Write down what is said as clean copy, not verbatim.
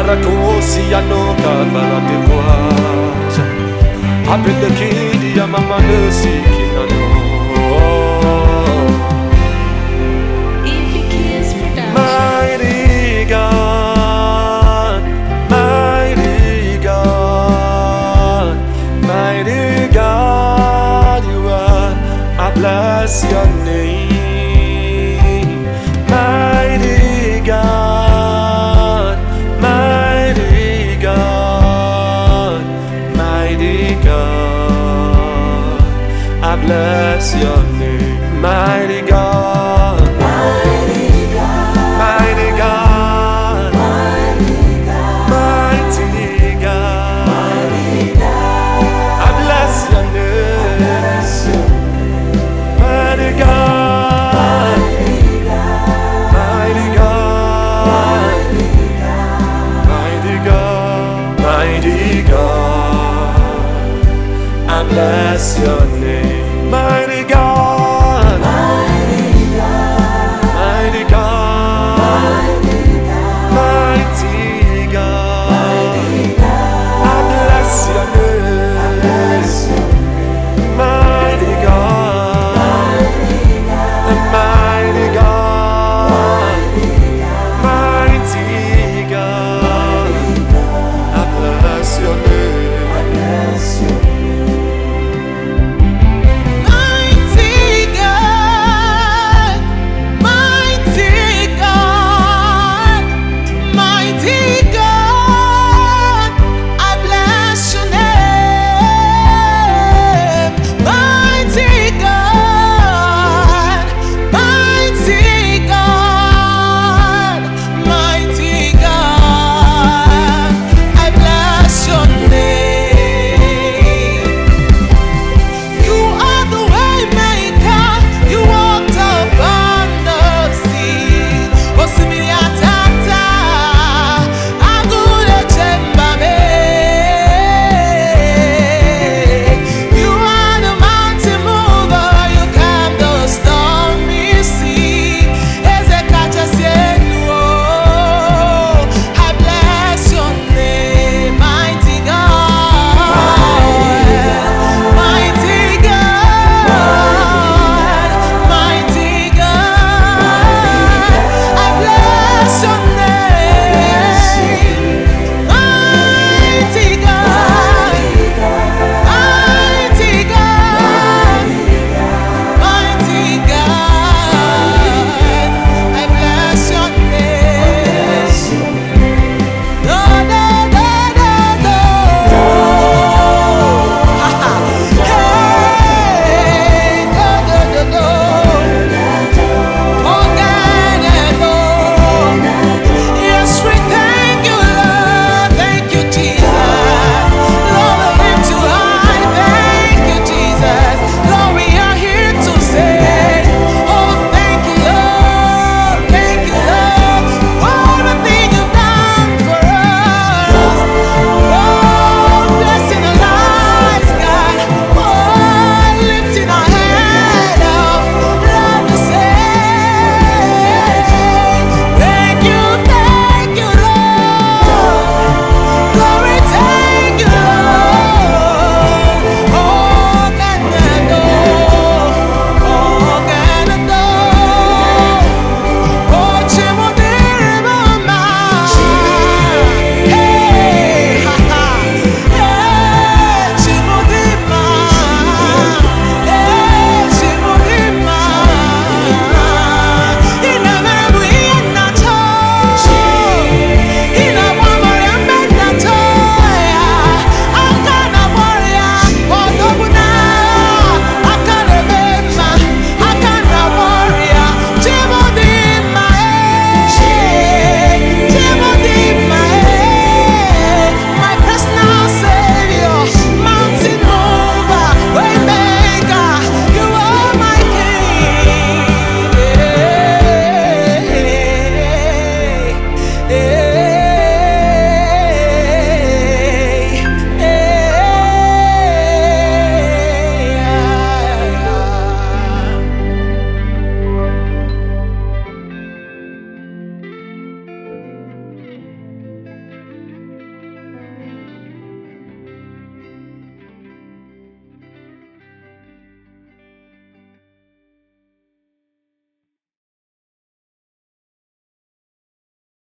Barakosi anoka barakewa Abende kidi ya mama nesi kinano Mighty God, mighty God, mighty God, you are. I bless your name. Mighty God, mighty God, mighty God, I bless your name. Mighty God, mighty God, mighty God, mighty God, mighty God, I bless your name. Mighty God, mighty God, mighty God, mighty God, I bless your name. Mighty God.